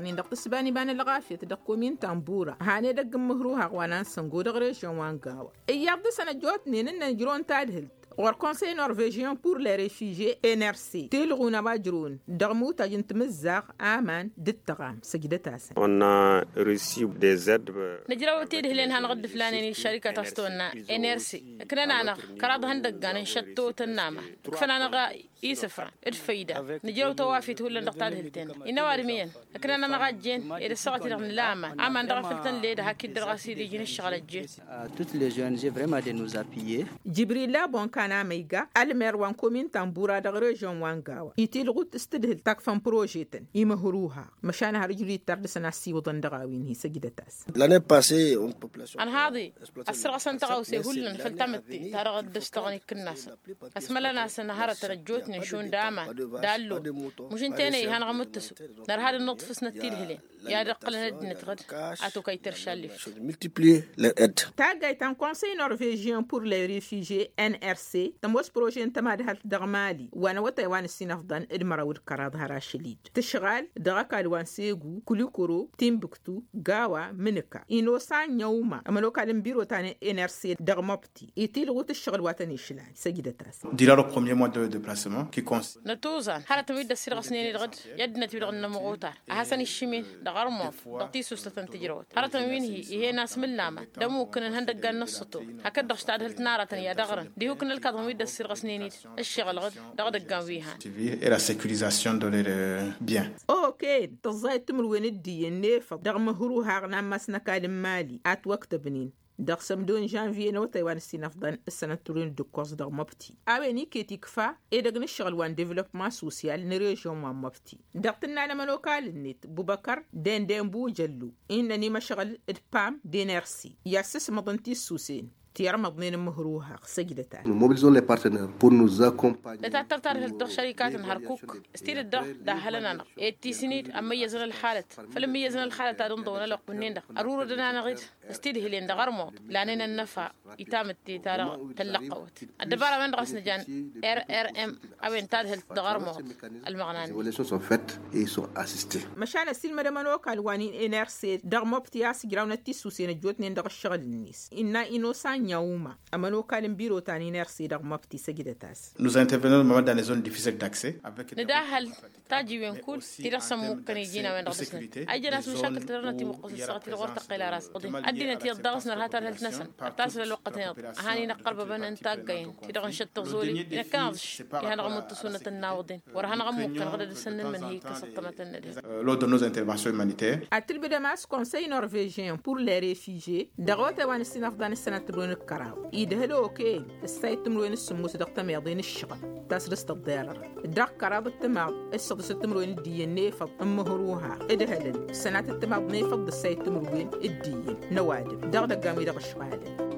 دغني دق تسباني بان الغافية دقو من تنبورة هاني دق مهروها غوانان سنقو دغريش يوان قاوة إياق دي سنة جوتني نن نجرون تادهل Or Conseil norvégien pour les réfugiés NRC تلغونا باجرون دغمو تاجنت مزاق آمان دتغام سجدتاس. On a reçu des aides. نجراو تيده لين هنغد فلانين شركة تستونا NRC كنا نانا كراد هندقان نشتو تنامة كفنا نغا يسفر الفايدة نجراو توافي تقول لنا نقطع هلتين إنواري مين كنا نانا غاجين إذا سقط رغم لاما آمان دغفلتن ليد هاكي درغاسي دي جين الشغل الجين. Toutes les ONG vraiment de nous appuyer. جبريل لابون كان ميغا المير وان كومين تنبورا دغ ريجون وانغاوا يتيلغو تستدهل تاكفان بروجيتن يمهروها مشان هرجلي تردسنا سي وضن دغاوين هي سجدتاس. L'année passée on population أنا هذه السرعة سنتغوسي هولن فلتمتي ترى الدستغني كناس اسملا ناس نهار ترجوتني شون داما دالو مش انتيني هنغمتسو نار هذا النطف سنتيل هلين يا دقل ندنتغد اتو كي ترشالي multiplier les aides. تاغاي تان Conseil norvégien pour les réfugiés NRC تموس بروجي انتما دهل دغمالي وانا وتايوان السينفضان ادمراود كراد هراشليد تشغال دغاكا الوان سيغو كوليكورو تيمبكتو غاوا منكا إنو سان يوما أملو كالم بيرو تاني NRC دغمبتي يتيلغو تشغل واتني شلان سجدتاس. Durant le premier mois de déplacement qui consiste نتوزان حالة تميد السيرغ سنيني دغد يدنا تبلغ النمغوتار أحسن الشمين دغرموف دغتيسو ستنتجروت حالة تمين هي ناس ملامة دمو كنا هندقان نصتو هكذا دغشت عدهلت نارة يا دغرن ديهو كنا الكاظم يد السيرغ سنيني الشغل غد دغدقان ويهان et la sécurisation de leurs biens. اوكي تزاي تمروين الدي النيفة دغم هرو هاغنا مسنا كالم مالي ات وقت بنين دغسم دون جانفي نو تايوان السينفضان السنة تورين دو كورس دغ مبتي اويني كيتي كفا دغن الشغل وان ديفلوبمون سوسيال نريجون وان مبتي دغتنا على ملوكال النت بوبكر دين بو جلو انني مشغل ادبام دينيرسي ياسس مضنتي السوسين تيار مضنين مهروها سجدتها. Nous mobilisons les partenaires pour nous accompagner. لتعتبر هالدخ شركات نهاركوك استير الدخ ده هلنا إتي سنيد أما يزن الحالة فلما يزن الحالة تادون دونا لق بنين ده أرور دنا نغيد استير هلين ده غرموت لأننا النفع يتامتي تارا تلقوت الدبارة من رأس نجان RRM أوين تاد هل ده غرموت المغنان. Les évaluations sont faites et ils sont assistés. مشان السلمة منوك الوانين NRC ده مبتياس جراونا تيسوسين الجوتنين ده الشغل النيس إننا إنوسان يوما أمانو كالم بيرو تاني نرسي رغم بتي سجدتاس. Nous intervenons normalement dans les zones difficiles d'accès avec نداهل تاجي وين كل ترسم ممكن يجينا وين راسنا أي ناس مشاكل ترنتي مقص الصغت الغرطة قيل راس قدي أدينا تي الضغط نرهات هالت نسن أتاصل الوقت هنا هاني نقرب بين إنتاج جاين تدغن شت تغزولي نكاظش يهان غمت سنة الناودين ورهان غم ممكن غدا سنن من هي كسطمة الندى. lors de nos interventions humanitaires. أتلبي دماس Conseil norvégien pour les réfugiés دغوت وان السنفضان السنة تبرون الكراو يدهلو أوكي السايت تمرون السموس دقت ميضين الشغل تاسرست الضيرر الدق كراب التماض السدس تمرون الدين نيفض أمهروها إدهلن السنة التماض نيفض السايت تمرون الدين نوادم دغ دقامي دغ الشغالين.